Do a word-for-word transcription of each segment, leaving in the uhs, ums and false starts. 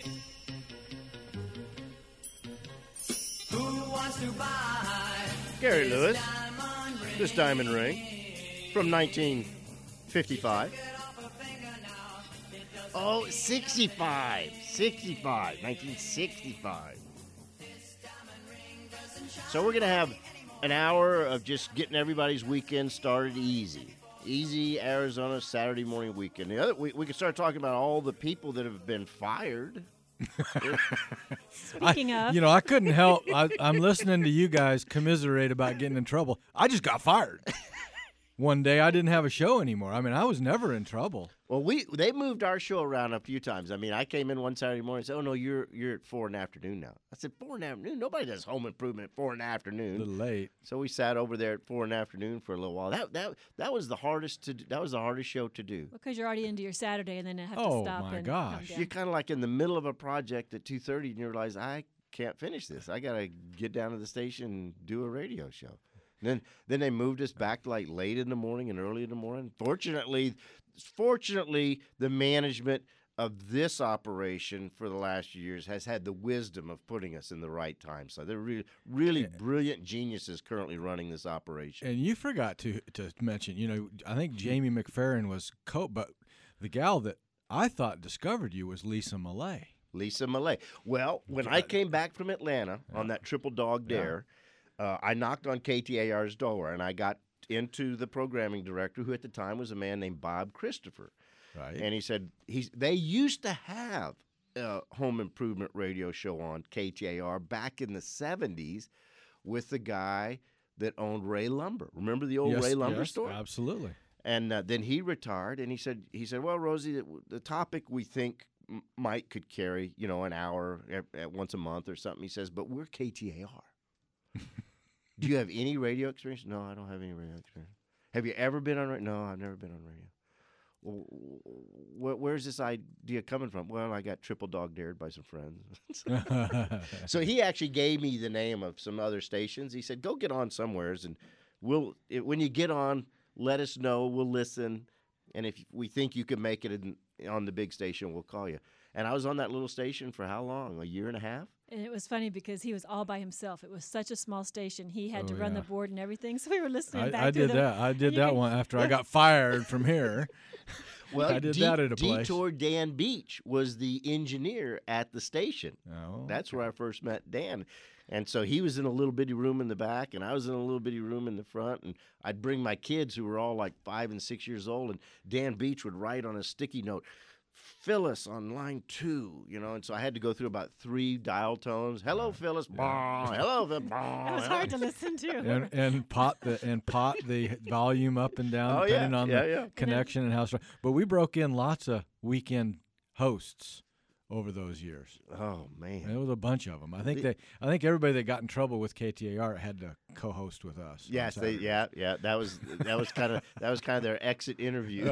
Who wants to buy Gary Lewis, this diamond ring from nineteen fifty-five. Oh, sixty-five. sixty-five. nineteen sixty-five. So we're going to have an hour of just getting everybody's weekend started easy. Easy Arizona Saturday morning weekend. The other, we, we can start talking about all the people that have been fired. Speaking I, of. You know, I couldn't help. I, I'm listening to you guys commiserate about getting in trouble. I just got fired. One day I didn't have a show anymore. I mean, I was never in trouble. Well, we they moved our show around a few times. I mean, I came in one Saturday morning and said, oh, no, you're you're at four in the afternoon now. I said, four in the afternoon? Nobody does home improvement at four in the A afternoon. little late. So we sat over there at four in the afternoon for a little while. That that that was the hardest to do. That was the hardest show to do. Because you're already into your Saturday and then have Oh, to stop my and gosh. come down. You're kind of like in the middle of a project at two thirty and you realize, I can't finish this. I got to get down to the station and do a radio show. And then then they moved us back like late in the morning and early in the morning. Fortunately, fortunately, the management of this operation for the last years has had the wisdom of putting us in the right time. So they're really, really brilliant geniuses currently running this operation. And you forgot to to mention, you know, I think Jamie McFerrin was co, but the gal that I thought discovered you was Lisa Millay. Lisa Millay. Well, when I came back from Atlanta on that triple dog dare, uh, I knocked on K T A R's door, and I got into the programming director, who at the time was a man named Bob Christopher. Right. And he said he's they used to have a home improvement radio show on K T A R back in the seventies with the guy that owned Ray Lumber. Remember the old yes, Ray Lumber yes, store? Absolutely. And uh, then he retired, and he said, "He said, well, Rosie, the, the topic we think m- Mike could carry, you know, an hour at, at once a month or something." He says, "But we're K T A R. Do you have any radio experience?" "No, I don't have any radio experience." "Have you ever been on radio?" "No, I've never been on radio." "Well, wh- where's this idea coming from?" "Well, I got triple dog dared by some friends." So he actually gave me the name of some other stations. He said, "Go get on somewheres, and we'll it, when you get on, let us know. We'll listen, and if we think you can make it in, on the big station, we'll call you." And I was on that little station for how long? A year and a half? And it was funny because he was all by himself. It was such a small station. He had Oh, to run yeah. the board and everything. So we were listening back I, I to did them. that. I did And you that could- one after I got fired from here. Well, I did De- that at a place. Detour Dan Beach was the engineer at the station. Oh, That's where I first met Dan. And so he was in a little bitty room in the back, and I was in a little bitty room in the front. And I'd bring my kids who were all like five and six years old, and Dan Beach would write on a sticky note, "Phyllis on line two," you know. And so I had to go through about three dial tones. "Hello, Phyllis." Bah, hello, Phyllis. Bah, It was hard to listen to. and and pot the and pot the volume up and down Oh, depending yeah, on yeah, the yeah. connection and how strong. But we broke in lots of weekend hosts over those years. Oh man. There was a bunch of them. I think The- they. I think everybody that got in trouble with K T A R had to co-host with us. on Yes, they, Saturdays. yeah, yeah. That was that was kind of that was kind of their exit interview.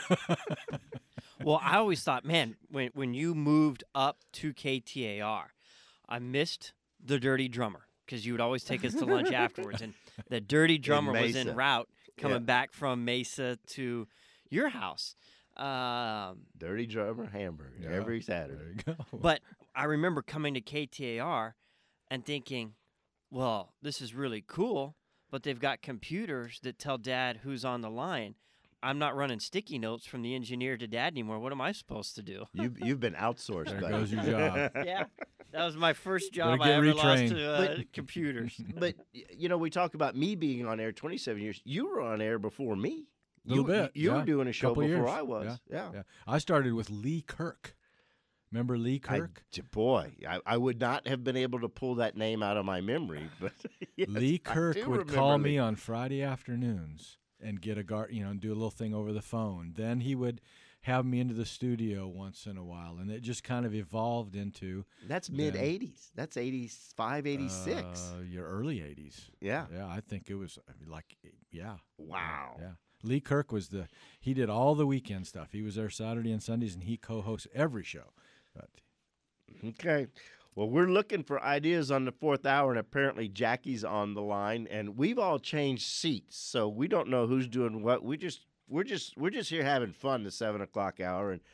Well, I always thought, man, when when you moved up to K T A R, I missed the Dirty Drummer because you would always take us to lunch afterwards, and the Dirty Drummer was in Mesa. route coming Yeah. back from Mesa to your house. Um, Dirty Drummer hamburger Yeah, every There Saturday. you go. but I remember coming to K T A R and thinking, well, this is really cool, but they've got computers that tell Dad who's on the line. I'm not running sticky notes from the engineer to Dad anymore. What am I supposed to do? You've you've been outsourced. There buddy. goes your job. Yeah, that was my first job Better I get ever lost retrained. to uh, computers. But y- you know, we talk about me being on air twenty-seven years. You were on air before me. Little you, bit, You yeah. were doing a show Couple before years. I was. Yeah, Yeah. Yeah, I started with Lee Kirk. Remember Lee I- Kirk? j- boy, I, I would not have been able to pull that name out of my memory, but yes, Lee I Kirk do would remember call Lee. me on Friday afternoons and get a gar, you know, and do a little thing over the phone. Then he would have me into the studio once in a while, and it just kind of evolved into That's mid eighties. That's eighty-five, eighty-six. uh, your early eighties. Yeah. Yeah, I think it was I mean, like, yeah. Wow. Yeah. Lee Kirk was the, he did all the weekend stuff. He was there Saturday and Sundays, and he co-hosts every show. But Okay. Well, we're looking for ideas on the fourth hour, and apparently Jackie's on the line, and we've all changed seats, so we don't know who's doing what. We just we're just we're just here having fun the seven o'clock hour, and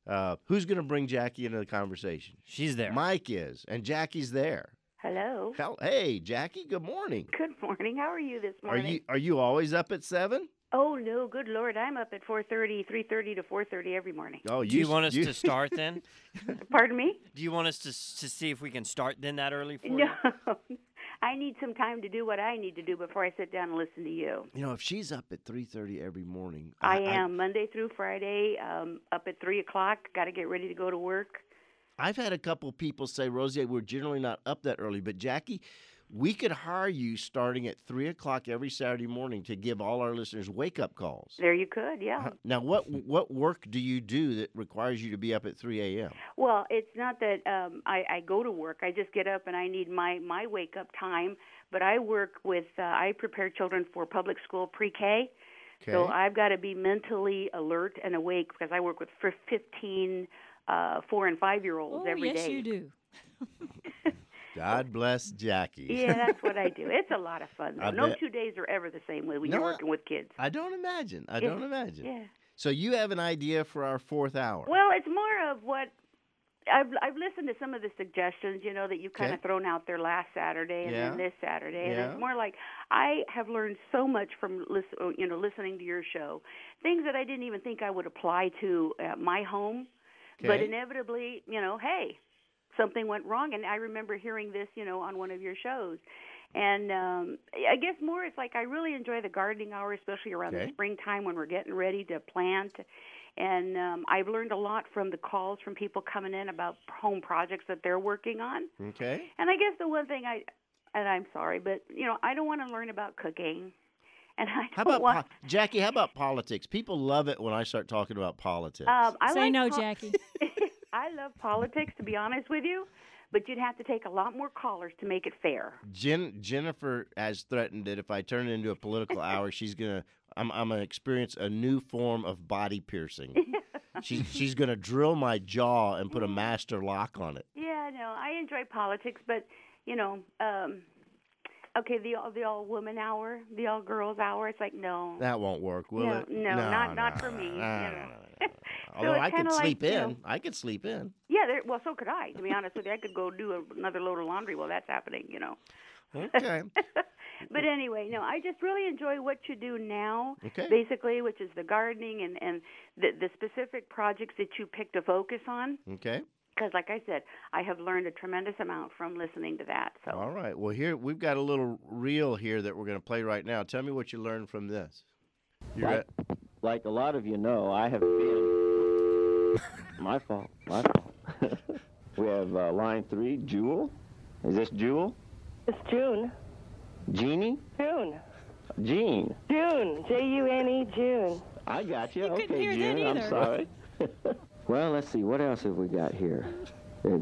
Uh, who's going to bring Jackie into the conversation? She's there. Mike is, and Jackie's there. Hello. Hel- Hey, Jackie. Good morning. Good morning. How are you this Are morning? you are you always up at seven? Oh no, good Lord! I'm up at four thirty, three thirty to four thirty every morning. Oh, Do you s- want us to start then? Pardon me? Do you want us to s- to see if we can start then that early for No, you? I need some time to do what I need to do before I sit down and listen to you. You know, if she's up at three thirty every morning, I, am Monday through Friday, um, up at three o'clock. Got to get ready to go to work. I've had a couple people say, Rosie, we're generally not up that early, but Jackie, we could hire you starting at three o'clock every Saturday morning to give all our listeners wake-up calls. There you could, yeah. Now, what what work do you do that requires you to be up at three a.m.? Well, it's not that um, I, I go to work. I just get up and I need my, my wake up time. But I work with, uh, I prepare children for public school pre-K. So Okay. I've got to be mentally alert and awake because I work with for fifteen uh, four and five year olds Oh, every day. yes, you do. God bless Jackie. Yeah, that's what I do. It's a lot of fun. Though. I No bet. two days are ever the same way when No, you're working with kids. I don't imagine. I Yeah. don't imagine. Yeah. So you have an idea for our fourth hour. Well, it's more of what I've I've listened to some of the suggestions, you know, that you've kind Okay. of thrown out there last Saturday and Yeah. then this Saturday, and Yeah. it's more like I have learned so much from lis- you know listening to your show, things that I didn't even think I would apply to uh, my home, but Okay. inevitably, you know, hey, something went wrong, and I remember hearing this, you know, on one of your shows. And um, I guess more it's like I really enjoy the gardening hour, especially around Okay. the springtime when we're getting ready to plant. And um, I've learned a lot from the calls from people coming in about home projects that they're working on. Okay. And I guess the one thing I, and I'm sorry, but you know, I don't want to learn about cooking. And I How don't about want. po- Jackie? How about politics? People love it when I start talking about politics. um, I Say like no, po- Jackie. I love politics, to be honest with you, but you'd have to take a lot more callers to make it fair. Jen, Jennifer has threatened that if I turn it into a political hour, she's gonna. I'm. I'm gonna experience a new form of body piercing. She's she's gonna drill my jaw and put a master lock on it. Yeah, no, I enjoy politics, but you know, um, okay, the all the all woman hour, the all girls hour. It's like no, That won't work, will No, it? no, not- not for me, no, you no, know. no, no, no. So Although it's I could kinda like, sleep you in. know- I could sleep in. yeah. There, well, so could I. To be honest with you, I could go do a, another load of laundry while that's happening. You know. Okay. But anyway, no, I just really enjoy what you do now, Okay. basically, which is the gardening and and the the specific projects that you pick to focus on. Okay. Because, like I said, I have learned a tremendous amount from listening to that. So. All right. Well, here we've got a little reel here that we're going to play right now. Tell me what you learned from this. You Like, got- like a lot of you know, I have been. My fault. My fault. We have uh, line three, Jewel. Is this Jewel? It's June. Jeannie? June. Jean. June. J U N E, June. I got you. You couldn't okay, hear June. that I'm either. sorry. Well, let's see. What else have we got here? Uh,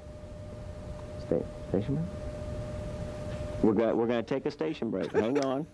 sta- station break? We're going we're going to take a station break. Hang on.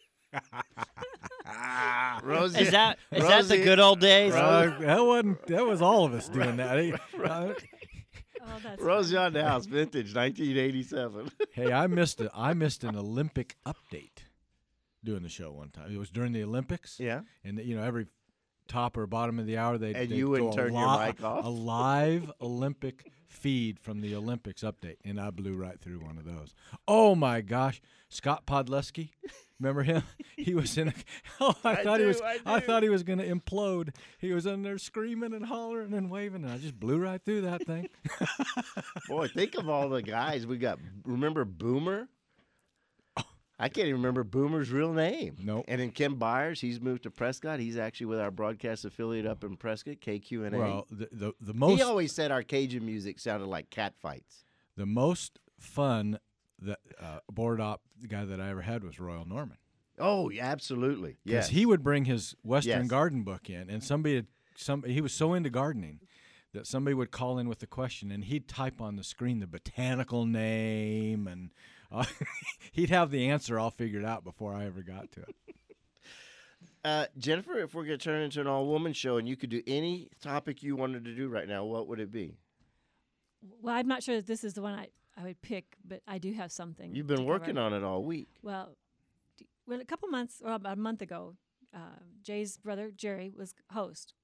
Rosie. Is that is that the Rosie- good old days? Uh, that wasn't. That was all of us doing that. Uh, Oh, that's Rosie funny. on the House, vintage, nineteen eighty-seven. hey, I missed a, I missed an Olympic update doing the show one time. It was during the Olympics. Yeah. And you know every top or bottom of the hour they And they'd you wouldn't go a turn your li- mic off? a live Olympic feed from the Olympics update, and I blew right through one of those. Oh my gosh, Scott Podleski, remember him? He was in. A, oh, I, I thought he do, was. I do. thought he was going to implode. He was in there screaming and hollering and waving, and I just blew right through that thing. Boy, think of all the guys we got. Remember Boomer? I can't even remember Boomer's real name. Nope. And then Ken Byers, he's moved to Prescott. He's actually with our broadcast affiliate up in Prescott, K Q N A. Well, the the, the he most always said our Cajun music sounded like cat fights. the most fun that uh, board op guy that I ever had was Royal Norman. Oh, yeah, absolutely. Because Yes. he would bring his Western Yes. garden book in, and somebody, had, some he was so into gardening that somebody would call in with the question, and he'd type on the screen the botanical name, and uh, he'd have the answer all figured out before I ever got to it. Uh, Jennifer, if we're going to turn it into an all-woman show and you could do any topic you wanted to do right now, what would it be? Well, I'm not sure that this is the one I, I would pick, but I do have something. You've been to working cover. on it all week. Well, d- well, a couple months, or about a month ago, uh, Jay's brother Jerry was host,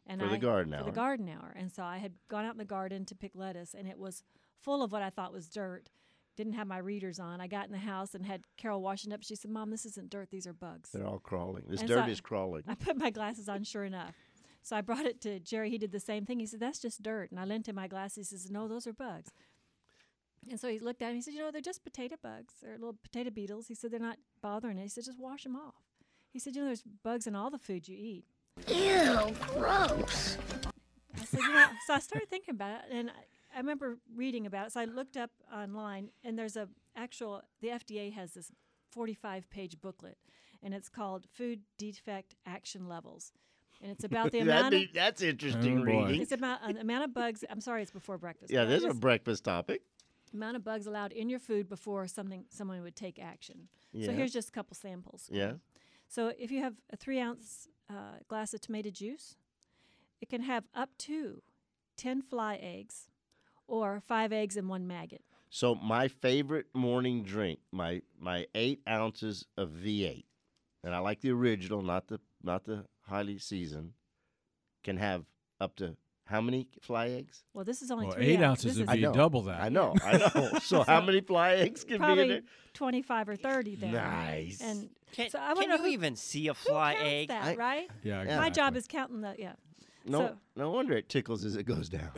And For I, the garden for hour. the garden hour. And so I had gone out in the garden to pick lettuce, and it was full of what I thought was dirt. Didn't have my readers on. I got in the house and had Carol washing up. She said, "Mom, this isn't dirt. These are bugs." They're all crawling. This And dirt so is crawling. I put my glasses on, sure enough. So I brought it to Jerry. He did the same thing. He said, "That's just dirt." And I lent him my glasses. He says, "No, those are bugs." And so he looked at me. He said, "You know, they're just potato bugs. They're little potato beetles." He said, "They're not bothering it." He said, "Just wash them off." He said, "You know, there's bugs in all the food you eat." Ew, gross. I said, "You know," so I started thinking about it, and I, I remember reading about it. So I looked up online, and there's a actual, the F D A has this forty-five page booklet, and it's called Food Defect Action Levels. And it's about the amount That'd of, be, that's interesting Oh, boy. reading. it's about an amount of bugs. I'm sorry, it's before breakfast. Yeah, but there's a it's breakfast topic. amount of bugs allowed in your food before something someone would take action. Yeah. So here's just a couple samples. Yeah. So if you have a three ounce uh, glass of tomato juice, it can have up to ten fly eggs or five eggs and one maggot. So my favorite morning drink, my my eight ounces of V eight, and I like the original, not the not the highly seasoned, can have up to how many fly eggs? Well, this is only Well, three eight ounces. ounces This would is I be know. double that. I know, I know. So how many fly eggs can be in probably there? twenty-five or thirty there. Nice. And Can, so I can wonder you who, even see a who fly counts egg? that, I- right? Yeah, Yeah. My job exactly. is counting the yeah. No, So- no wonder it tickles as it goes down.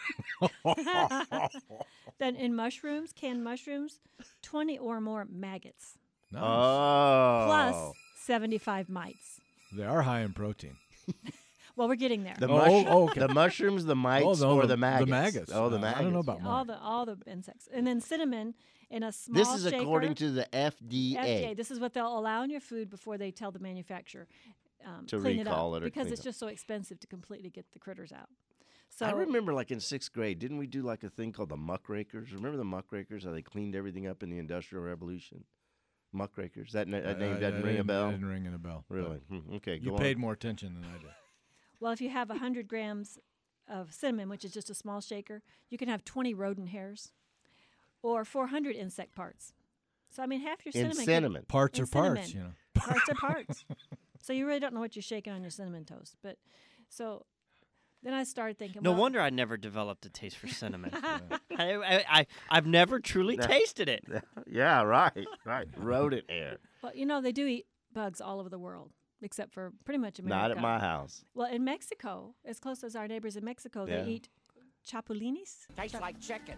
Then in mushrooms, canned mushrooms, twenty or more maggots Nice. Oh, plus seventy-five mites. They are high in protein. Well, we're getting there. the, Oh, mush- oh, okay. the mushrooms, the mites, no, or the- the the maggots? maggots. Oh, the Uh, I maggots. don't know about all mine. the all the insects, and then cinnamon in a small This is shaker. according to the F D A. F D A. This is what they'll allow in your food before they tell the manufacturer um, To clean recall it it up or because clean it's it. just so expensive to completely get the critters out. So I remember, like in sixth grade, didn't we do like a thing called the muckrakers? Remember the muckrakers? How they cleaned everything up in the Industrial Revolution? Muckrakers. That, na- that name Uh, doesn't I ring a didn't- bell. Didn't ring a bell. but Really? Hmm, okay. You go paid on. more attention than I did. well, if you have one hundred grams of cinnamon, which is just a small shaker, you can have twenty rodent hairs or four hundred insect parts. So I mean, half your In cinnamon. can- cinnamon. Parts And are parts, cinnamon. you know. parts are parts. So you really don't know what you're shaking on your cinnamon toast. But so then I started thinking. No well, wonder I never developed a taste for cinnamon. I, I, I, I've never truly tasted it. Yeah, right, right. Rodent hair. Well, you know they do eat bugs all over the world, except for pretty much America. Not at my house. Well, in Mexico, as close as our neighbors in Mexico, Yeah. they eat chapulinis. Tastes like chicken.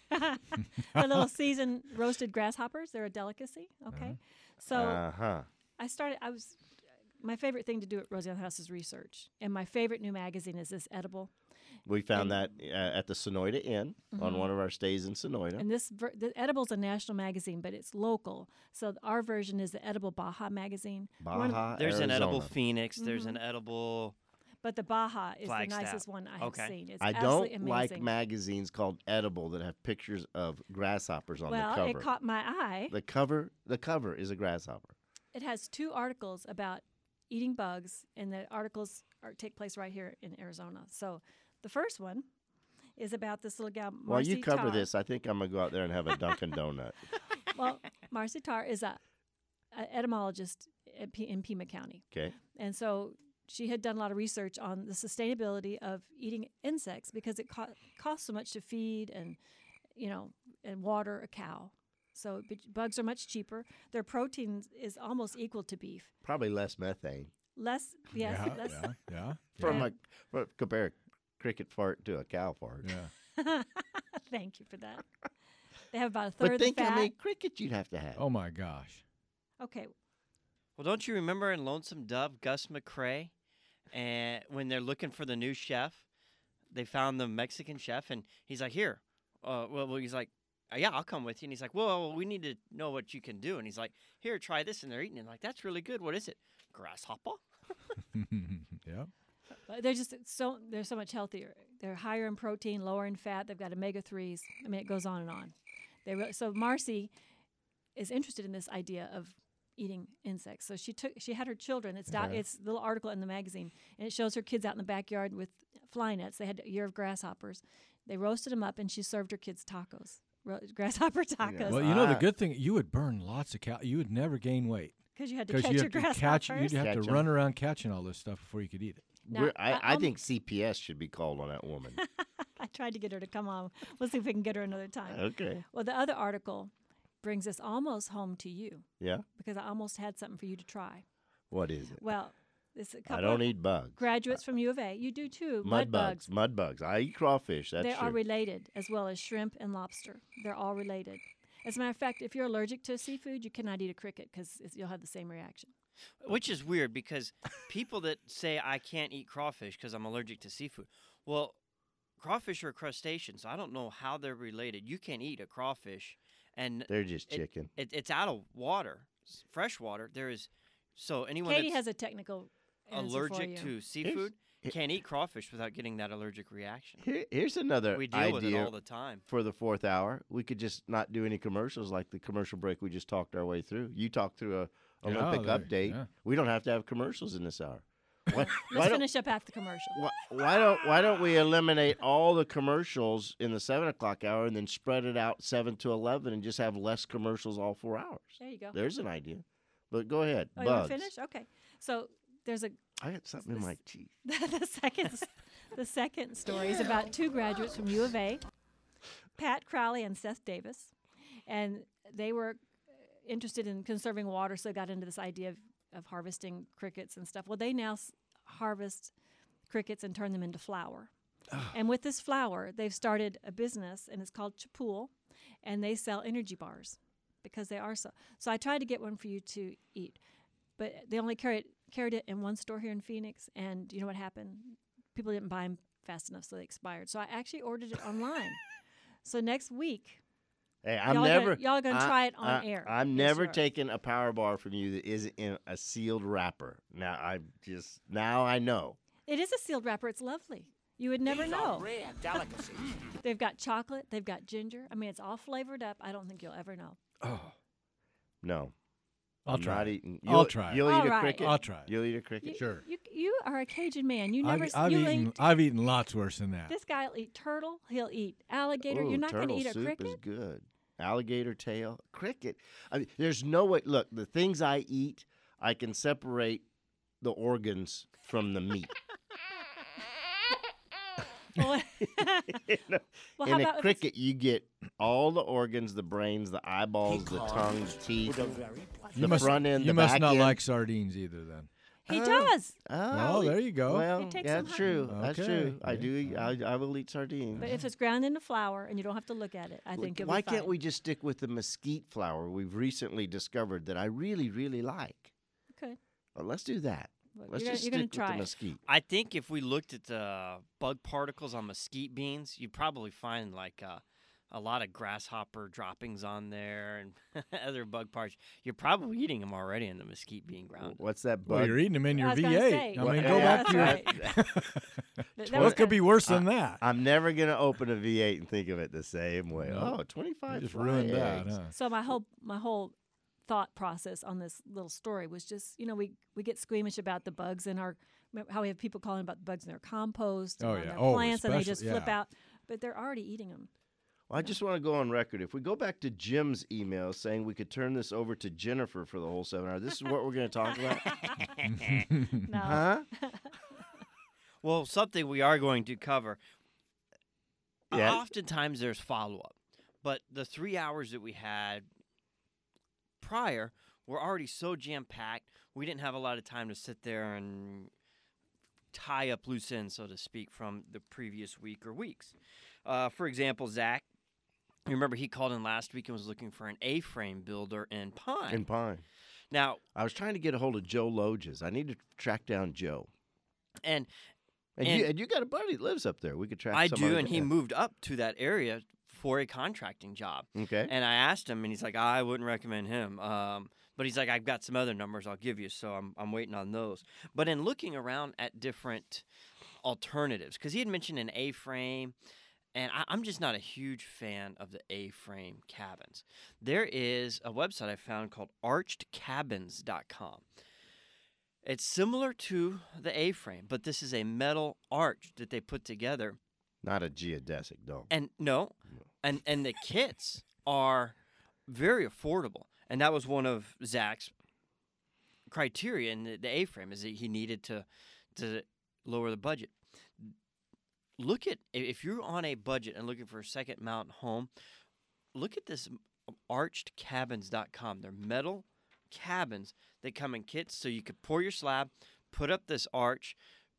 The little seasoned roasted grasshoppers. They're a delicacy. Okay, so Uh huh. I started. I was. My favorite thing to do at Rosie on the House is research, and my favorite new magazine is this edible. We found that uh, at the Sonoyta Inn on one of our stays in Sonoyta. Mm-hmm. And this ver- the Edible's a national magazine, but it's local. So th- our version is the Edible Baja magazine. One of- Baja, There's an edible Arizona. phoenix. There's Mm-hmm. an edible. but the Baja is Flagstaff. the nicest one I have Okay. seen. It's I absolutely don't like amazing. magazines called edible that have pictures of grasshoppers on well, the cover. it caught my eye. the cover, the cover is a grasshopper. It has two articles about eating bugs, and the articles are, take place right here in Arizona. So the first one is about this little gal, Marcy While you cover Tarr. this, I think I'm gonna go out there and have a Dunkin' Donut. Well, Marcy Tarr is a, a etymologist in, P- in Pima County. Okay. And so she had done a lot of research on the sustainability of eating insects because it co- costs so much to feed and, you know, and water a cow. So b- bugs are much cheaper. Their protein is almost equal to beef. Probably less methane. Less, yes, yeah, less. yeah, yeah. From Yeah. a from, compare a cricket fart to a cow fart. yeah. Thank you for that. They have about a third But of the think fat. how many cricket you'd have to have. Oh my gosh. Okay, Well, don't you remember in Lonesome Dove, Gus McCrae, and when they're looking for the new chef, they found the Mexican chef, and he's like, "Here, uh, well, well," he's like, uh, "Yeah, I'll come with you." And he's like, "Well, we need to know what you can do." And he's like, "Here, try this," and they're eating it. Like, that's really good. What is it? Grasshopper? yeah. but they're just so they're so much healthier. They're higher in protein, lower in fat. They've got omega threes. I mean, it goes on and on. They re- so Marcy is interested in this idea of eating insects. So she took she had her children. It's doc, it's a little article in the magazine, and it shows her kids out in the backyard with fly nets. They had a year of grasshoppers. They roasted them up, and she served her kids tacos, ro- grasshopper tacos, Well, you know the Ah. good thing, you would burn lots of cal. You would never gain weight because you had to because catch you your have to grasshoppers. catch. You'd have Catch to 'em. run around catching all this stuff before you could eat it. Now, We're, I, I- I I'm- think C P S should be called on that woman. I tried to get her to come on. We'll see if we can get her another time. Okay. Well, the other article brings us almost home to you Yeah. because I almost had something for you to try. What is it? Well, this a couple I don't of eat bugs. graduates from U of A. You do too. Mud bugs. Mud bugs. I eat crawfish. That's they true. are related, as well as shrimp and lobster. They're all related. As a matter of fact, if you're allergic to seafood, you cannot eat a cricket because you'll have the same reaction. Which is weird because people that say I can't eat crawfish because I'm allergic to seafood. Well, crawfish are crustaceans. I don't know how they're related. You can eat a crawfish, and They're just it- chicken. It, it's out of water, s- fresh water. There is so anyone Katie that's has a technical answer for allergic you. to seafood here- can't eat crawfish without getting that allergic reaction. Here, here's another We deal idea with it all the time. for the fourth hour. We could just not do any commercials like the commercial break we just talked our way through. You talked through a Yeah, Olympic there- update. yeah. We don't have to have commercials in this hour. Why, why Let's don't, finish up after the commercial. why, why don't why don't we eliminate all the commercials in the seven o'clock hour and then spread it out seven to eleven and just have less commercials all four hours? There you go. There's an idea. But go ahead. Oh, you want Bugs. to finish? Okay. So there's a I got something in my teeth. the second s- the second story is about two graduates from U of A, Pat Crowley and Seth Davis, and they were interested in conserving water, so got into this idea of, of harvesting crickets and stuff. Well, they now s- harvest crickets and turn them into flour. And with this flour, they've started a business, and it's called Chapool, and they sell energy bars because they are so. So I tried to get one for you to eat, but they only carried carried it in one store here in Phoenix, and you know what happened? People didn't buy them fast enough, so they expired. So I actually ordered it online. So next week, Hey, I'm Y'all never. gonna- y'all gonna I- try it on I- air. I'm Yes, never you are. taking a power bar from you that isn't in a sealed wrapper. Now I just now I know. it is a sealed wrapper. It's lovely. You would never know. They've got chocolate. They've got ginger. I mean, it's all flavored up. I don't think you'll ever know. No, I'll I'm try Not it. eating. I'll You'll, try it. You'll All eat a right. cricket. I'll try it. You'll eat a cricket. You, Sure. You, you are a Cajun man. You never. I've, I've, you eaten, eat, I've eaten lots worse than that. this guy will eat turtle. He'll eat alligator. Ooh, You're not going to turtle eat a soup cricket. is good. Alligator tail, cricket. I mean, there's no way. Look, the things I eat, I can separate the organs from the meat. Well, in a, well, how in about a if it's- cricket, you get all the organs, the brains, the eyeballs, the tongue, the teeth, you the must, front end, you the must back not end. like sardines either, then. He Uh, does. Oh, Well, there you go. Well, It takes yeah, some that's honey. true. That's Okay. true. I Yeah. do. Eat, I, I will eat sardines. But if it's ground into flour and you don't have to look at it, I think you'll Why be fine. can't we just stick with the mesquite flour we've recently discovered that I really, really like? Okay. Well, let's do that. Well, Let's you're just gonna, you're stick gonna try with the it. mesquite. I think if we looked at the bug particles on mesquite beans, you'd probably find like uh, a lot of grasshopper droppings on there and other bug parts. You're probably eating them already in the mesquite bean ground. What's that Well, bug? you're eating them in I your was V gonna eight. say. I Well, mean, yeah, go back to your. that's right. That- that Well, was it could be kinda- worse than that. I'm never gonna open a V eight and think of it the same way. No. Oh, twenty-five You just fry ruined that, eggs. huh? So my whole my whole thought process on this little story was just, you know, we we get squeamish about the bugs in our remember how we have people calling about the bugs in their compost and Oh, on yeah. their Oh, plants and they especially- just flip yeah. out, but they're already eating them. Well, I just want to go on record. If we go back to Jim's email saying we could turn this over to Jennifer for the whole seven hours, this is what we're going to talk about, No. huh? Well, something we are going to cover. Uh, Yeah. Oftentimes there's follow up, but the three hours that we had prior were already so jam packed. We didn't have a lot of time to sit there and tie up loose ends, so to speak, from the previous week or weeks. Uh, for example, Zach, you remember he called in last week and was looking for an A-frame builder in Pine. In Pine. now, I was trying to get a hold of Joe Loges. I need to track down Joe. and And, And- you, and you got a buddy that lives up there. We could track. I somebody do, and he down. moved up to that area for a contracting job. Okay. And I asked him, and he's like, I wouldn't recommend him. Um, but he's like, I've got some other numbers I'll give you, so I'm I'm waiting on those. But in looking around at different alternatives, because he had mentioned an A-frame, and I, I'm just not a huge fan of the A-frame cabins. There is a website I found called arched cabins dot com. It's similar to the A-frame, but this is a metal arch that they put together. Not a geodesic dome. And no, and and the kits are very affordable, and that was one of Zach's criteria in the, the A-frame is that he needed to to lower the budget. Look at, if you're on a budget and looking for a second mountain home, look at this arched cabins dot com. They're metal cabins that come in kits, so you could pour your slab, put up this arch,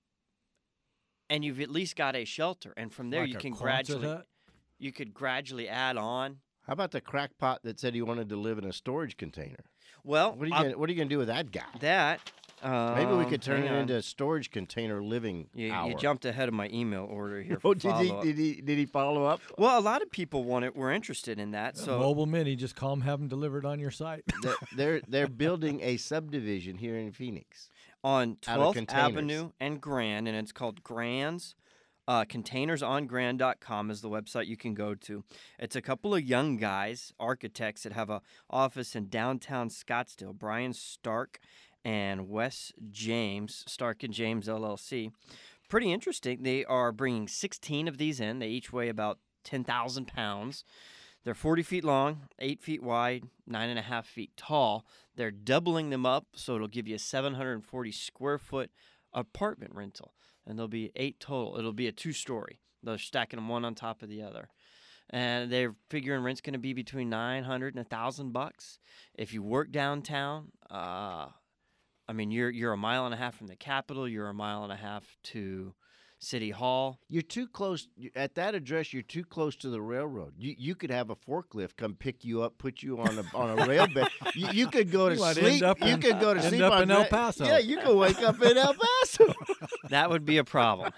and you've at least got a shelter. And from there, Like you a can Quonset gradually, hut? you could gradually add on. How about the crackpot that said he wanted to live in a storage container? Well, What are you I'll- gonna, what are you going to do with that guy? that. Maybe we um, could turn hang it on. into a storage container living You, hour. you jumped ahead of my email order here. Oh, For did he, follow-up. did he? Did he follow up? Well, a lot of people want it. Were interested in that. So Mobile Mini, just call them, have them delivered on your site. They're- they're they're building a subdivision here in Phoenix. on Out of twelfth containers. Avenue and Grand, and it's called Grand's. Uh, containers on grand dot com is the website you can go to. It's a couple of young guys, architects, that have a office in downtown Scottsdale. Brian Stark and Wes James, Stark and James L L C. Pretty interesting. They are bringing sixteen of these in. They each weigh about ten thousand pounds. They're forty feet long, eight feet wide, nine and a half feet tall. They're doubling them up, so it'll give you a seven hundred forty square foot apartment rental. And there'll be eight total. It'll be a two-story. They're stacking them one on top of the other. And they're figuring rent's going to be between nine hundred and one thousand bucks. If you work downtown, uh, I mean, you're you're a mile and a half from the Capitol. You're a mile and a half to City Hall. You're too close you- at that address. You're too close to the railroad. You you could have a forklift come pick you up, put you on a on a rail bed. You, you could go to You might sleep. end up you in- could go to end sleep up on in El gra- Paso. Yeah, you could wake up in El Paso. That would be a problem.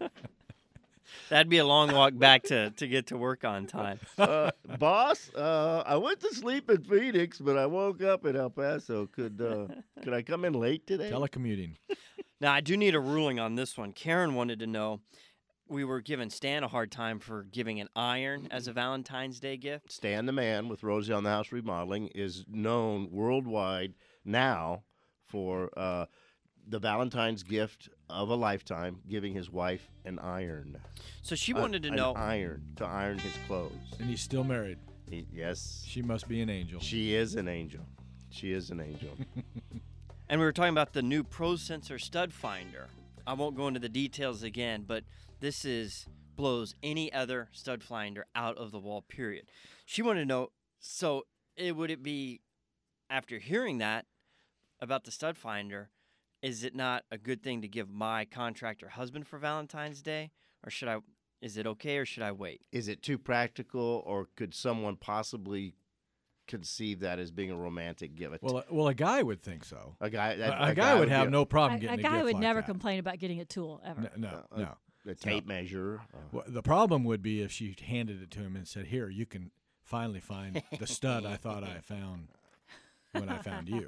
That'd be a long walk back to, to get to work on time. uh, boss, uh, I went to sleep in Phoenix, but I woke up in El Paso. Could uh, could I come in late today? Telecommuting. Now, I do need a ruling on this one. Karen wanted to know, we were giving Stan a hard time for giving an iron as a Valentine's Day gift. Stan the Man with Rosie on the House Remodeling is known worldwide now for uh, the Valentine's gift of a lifetime, giving his wife an iron. So she A- wanted to an know, iron to iron his clothes. And he's still married. He, yes, She must be an angel. she is an angel. She is an angel. and we were talking about the new Pro Sensor stud finder. I won't go into the details again, but this is blows any other stud finder out of the wall, period. She wanted to know, so it would it be, after hearing that about the stud finder, is it not a good thing to give my contractor husband for Valentine's Day? Or should I, is it okay or should I wait? Is it too practical, or could someone possibly conceive that as being a romantic gift? Well, a- well, a guy would think so. a guy, A, that, a guy would have give no problem A, getting a a guy gift would like never that. complain about getting a tool ever. No, no, Uh, no. a tape measure. Uh, Well, the problem would be if she handed it to him and said, "Here, you can finally find the stud I thought I found when I found you."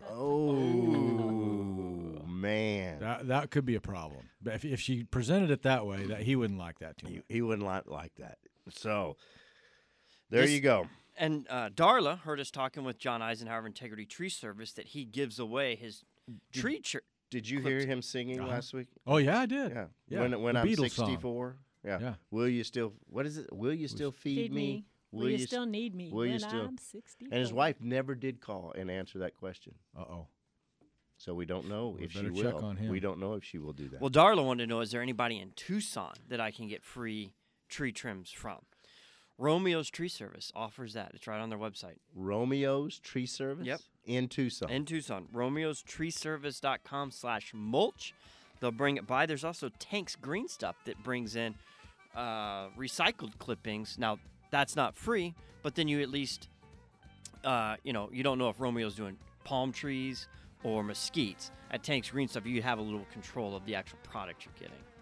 oh man, That that could be a problem. But if if she presented it that way, that he wouldn't like that too he, much. he wouldn't like, like that. So there This- you go. And uh, Darla heard us talking with John Eisenhower Integrity Tree Service that he gives away his tree tr- Did you clips. hear him singing Uh-huh. last week? Oh yeah, I did. Yeah. Yeah, When when the I'm Beatles song. sixty-four. Yeah. Yeah. Will you still? What is it? Will you still feed, Feed me. Will, you still need me will you when still- I'm sixty? And his wife never did call and answer that question. Uh oh. So we don't know We if she better will. check on him. We don't know if she will do that. Well, Darla wanted to know, is there anybody in Tucson that I can get free tree trims from? Romeo's Tree Service offers that. It's right on their website. Romeo's Tree Service. Yep. In Tucson. In Tucson, romeos tree service dot com slash mulch. They'll bring it by. There's also Tank's Green Stuff that brings in uh, recycled clippings. Now, that's not free, but then you at least, uh, you know, you don't know if Romeo's doing palm trees or mesquites. At Tank's Green Stuff, you have a little control of the actual product you're getting.